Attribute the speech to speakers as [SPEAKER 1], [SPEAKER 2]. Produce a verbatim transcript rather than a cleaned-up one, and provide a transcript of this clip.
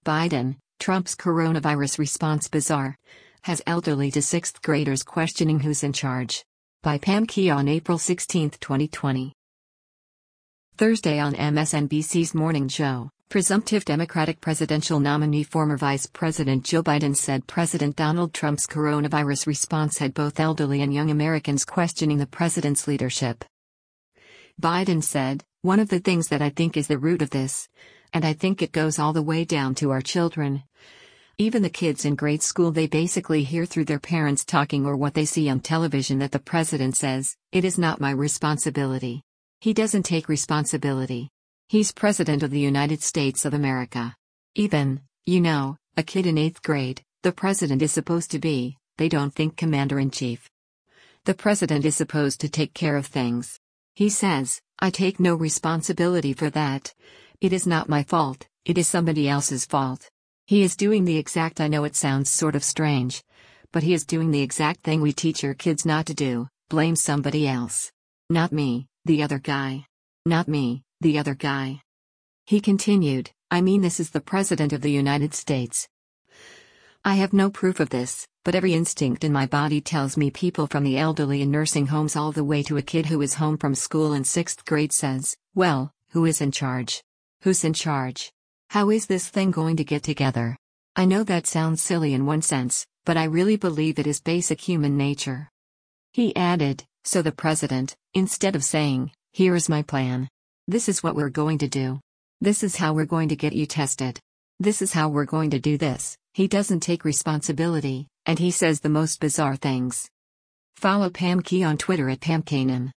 [SPEAKER 1] Biden, Trump's coronavirus response bizarre. Has elderly to sixth graders questioning who's in charge. By Pam Key on April sixteenth, twenty twenty. Thursday on M S N B C's Morning Joe, presumptive Democratic presidential nominee former Vice President Joe Biden said President Donald Trump's coronavirus response had both elderly and young Americans questioning the president's leadership. Biden said, "One of the things that I think is the root of this, and I think it goes all the way down to our children. Even the kids in grade school, they basically hear through their parents talking or what they see on television that the president says, 'It is not my responsibility.' He doesn't take responsibility. He's president of the United States of America. Even, you know, a kid in eighth grade, the president is supposed to be, they don't think commander-in-chief. The president is supposed to take care of things. He says, 'I take no responsibility for that. It is not my fault, it is somebody else's fault.' He is doing the exact, I know it sounds sort of strange, but he is doing the exact thing we teach our kids not to do, blame somebody else. Not me, the other guy. Not me, the other guy." He continued, "I mean, this is the President of the United States. I have no proof of this, but every instinct in my body tells me people from the elderly in nursing homes all the way to a kid who is home from school in sixth grade says, 'Well, who is in charge? Who's in charge? How is this thing going to get together?' I know that sounds silly in one sense, but I really believe it is basic human nature." He added, "So the president, instead of saying, 'Here is my plan. This is what we're going to do. This is how we're going to get you tested. This is how we're going to do this,' he doesn't take responsibility, and he says the most bizarre things." Follow Pam Key on Twitter at Pam Kanan.